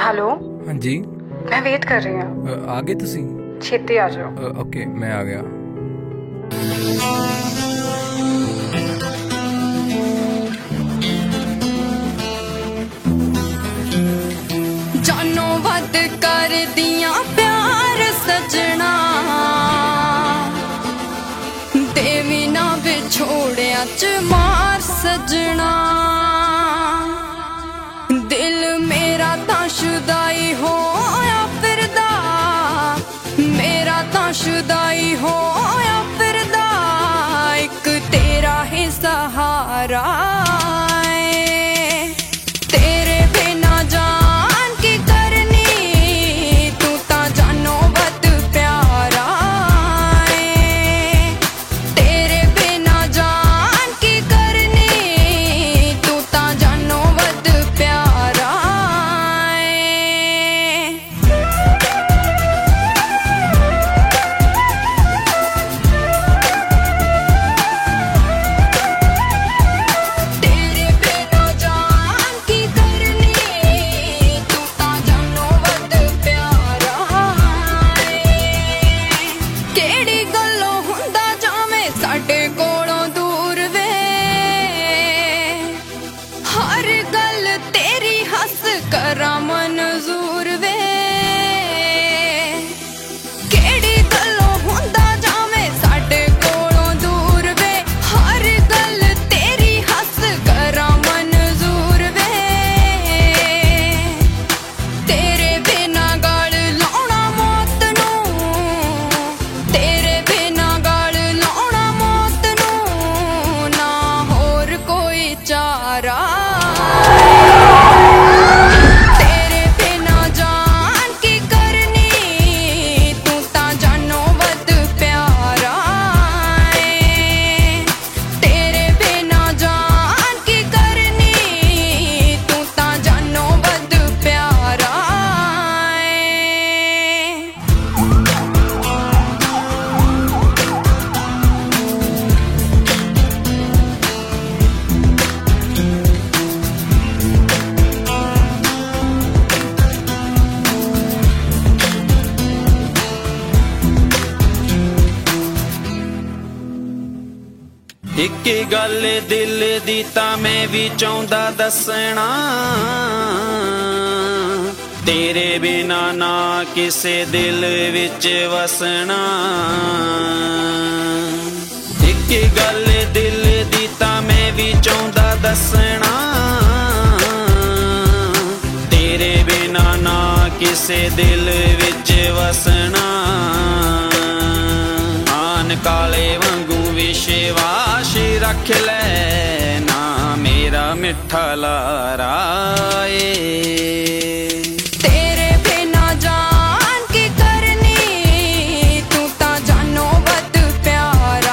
Hello. हाँ जी, मैं wait कर रही हूँ। आ गए तुसी? छेती आ जाओ। ओके, मैं आ गया। जानो वध कर दिया प्यार सजना, देवी ना विछोड़िया च मार सजना। दिल मेरा तां शुदाई होया फिरदा, मेरा तां शुदाई होया फिरदा, एक तेरा ही सहारा। करा मंजूर वे, केड़ी गल्लों हुंदा जावे साडे कोलों दूर वे, हर गल तेरी हस करा मंजूर वे। तेरे बिना गल लाउणा मौत नूं, तेरे बिना गल लाउणा मौत नूं, ना होर कोई चारा। एक गल दिल दी तां मैं भी चाहुंदा दसना, तेरे बिना ना किसे दिल विच वसना। एक गल दिल दी तां मैं भी चाहुंदा दसना, तेरे बिना ना किसे दिल विच वसना। आन काले वांगू विश्वास रख ले ना मेरा मिठा लारा ए। तेरे बिना जान की करनी, तू ता जानो वध प्यारा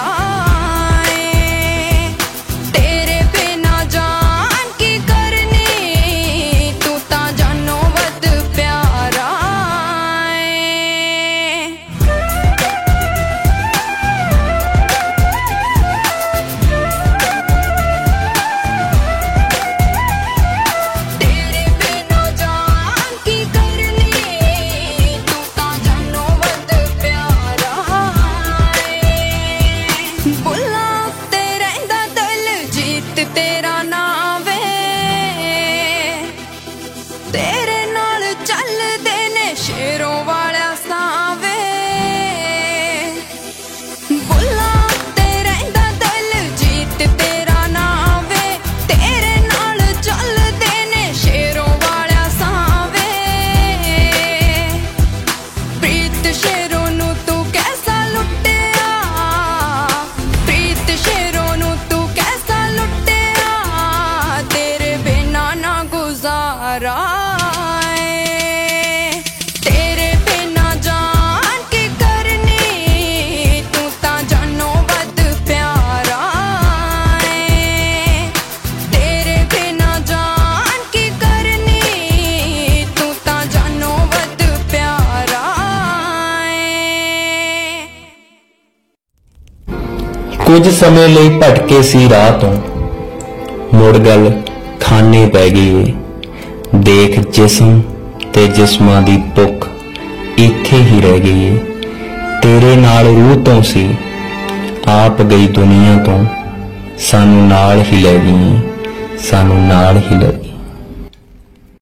ए। तेरे बिना जान की करनी, तू ता जानो वध प्यारा ए। तेरा नाम वे, तेरे नाल चलदे ने शेरों वाला सावे। बुला ते रहिंदा दिल जीत तेरा नाम वे, तेरे नाल चलदे ने शेरों वाला सावे। प्रीत शेरों नू तू कैसा लुटिया, प्रीत शेरों नू तू कैसा लुटिया, तेरे बिना ना गुजारा ए। तेरे बिना जान की करनी, तू ता जानो वध प्यारा ए। तेरे बिना जान की करनी, तू ता जानो वध प्यारा ए। कुछ समय ਲਈ ਭਟਕੇ ਸੀ ਰਾਹ ਤੋਂ, ਮੁੜ ਗੱਲ ਖਾਨੇ ਪੈ ਗਈ ਵੇ। देख जिस्म ਤੇ ਜਿਸਮਾਂ ਦੀ ਭੁੱਖ ਇੱਥੇ ਹੀ ਰਹਿ ਗਈ ਏ। ਤੇਰੇ ਨਾਲ ਰੂਹ ਤੋਂ ਸੀ, ਆਪ ਗਈ ਦੁਨੀਆ ਤੋਂ, ਸਾਨੂੰ ਨਾਲ ਹੀ ਲੈ ਗਈ, ਸਾਨੂੰ ਨਾਲ ਹੀ ਲੈ ਗਈ।